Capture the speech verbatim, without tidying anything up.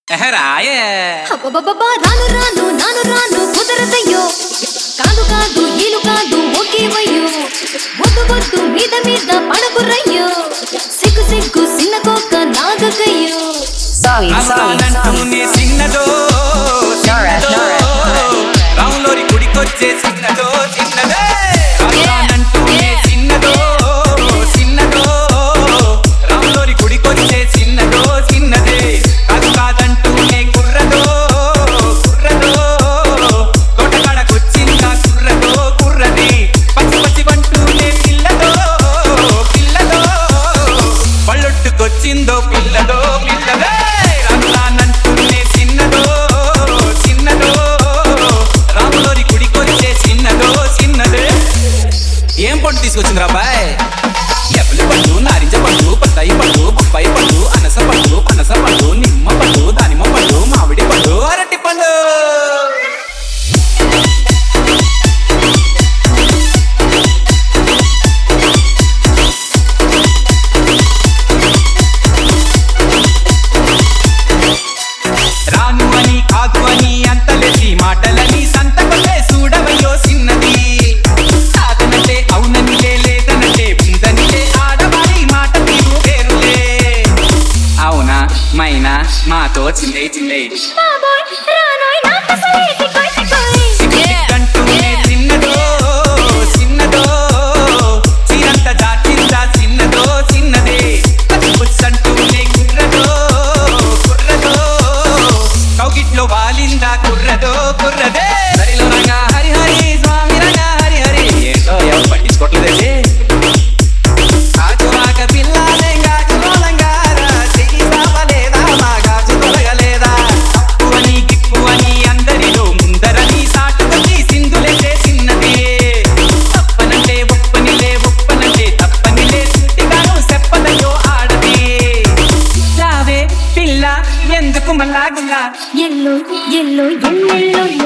రాయే రాను రాను నాను రాను కుదరదయ్యో కాదు కాదు ఈలు కాదు ఒకేవయ్యో వద్దు వద్దు మీద మీద పడకురయ్యో సిగ్గు సిగ్గు సిన్న కోక నాగకయ్యో అమ్మానంటూనే చిన్నదో చిన్నదో రాములోరి గుడికొచ్చే చిన్నదో చిన్నదే అమ్మానంటూనే చిన్నదో చిన్నదో రాములోరి గుడికొచ్చే చిన్నదో చిన్నదే కాదు కాదంటూనే కుర్రదో కుర్రదో తోటకాడకొచ్చిందా కుర్రదో కుర్రది పచ్చి పచ్చి పంటూనే పిల్లదో పిల్లదో పళ్ళొట్టుకొచ్చిందో పిల్లదో పిల్లదే అమ్మానంటూనే చిన్నదో చిన్నదో రాములోరి గుడికొచ్చే చిన్నదో చిన్నదే ఏం పండు తీసుకొచ్చింది రాబాయ్ ఎప్పలి పండు నారింజ పండు బత్తాయి పండు బొప్పాయి పండు అనస పండు పనస పండు నిమ్మ పండు దానిమ్మ పండు మామిడి పండు అరటి పండు రాను అని కాదు అని అంతలేసి మాటలని సంతకలే చూడవయ్యో చిన్నది కాదనంటే అవుననిలే లేదనంటే ఉందనిలే ఆడవారి మాట తీరు పేరులే అవునా మైనా మాతో చిల్లే చిల్లే బాబోయ్ రానోయ్ నా కసలేటి కొయ్ కొయ్ కంటూనే చిన్నదో చిన్నదో చీరంత దాటిందా చిన్నదో చిన్నదే పుచ్చంటూనే కుర్రదో కుర్రదో కౌగిట్లో వాలిందా కుర్రదో కుర్రదే హరిలో రంగా హరి హరి స్వామి రంగా హరి హరి ఏంటో ఎవరు పట్టించుకోవట్లేదే కాచురాక పిల్లాలే గాజులోలంగారా చెయ్యి సావలేదా మా గాజు తొలగలేదా తప్పు అని గిప్పు అని అందరిలో ముందరని సాటుకొచ్చి సింధులెట్టే చిన్నది తప్పనంటే ఒప్పనిలే ఒప్పనంటే తప్పనిలే సుట్టిగాను చెప్పదయ్యో ఆడది రావే పిల్ల ఎందుకు మల్లాగుల్లా ఎల్లో ఎల్లో ఎల్లెల్లో